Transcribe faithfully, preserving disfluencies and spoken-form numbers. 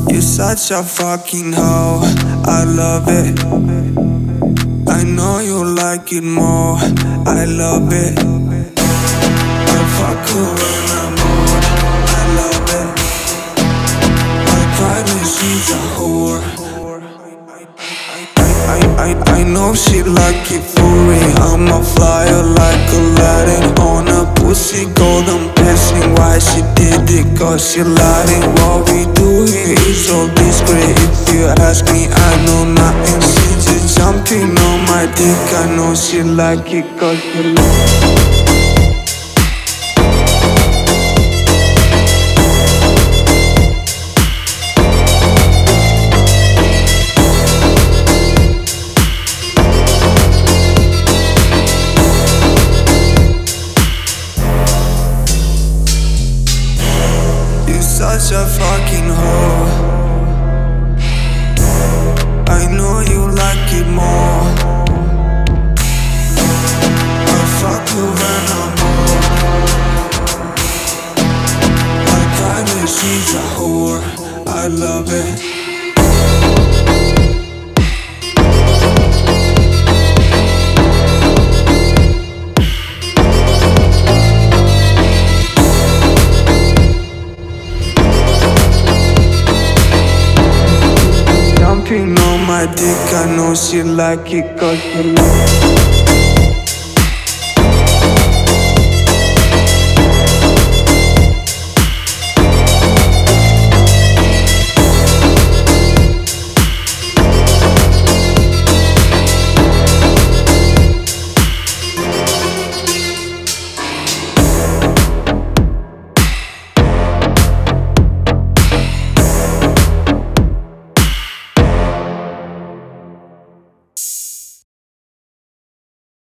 You're such a fucking hoe, I love it. I know you like it more, I love it. I fuck her when I'm bored, I love it. I cry when she's a whore. I, I, I know she like it furry. I'm a flyer like Aladdin on a pussy golden blessing. Why she did it? Cause she lied it. What we do here is so discreet. If you ask me, I know nothing. She just jumping on my dick. I know she like it cause she like it. Such a fucking hoe. I know you like it more. I fuck her when I'm bored. I cry when she's a whore. I love it. Jumping on my dick, I know she like it cause she like it.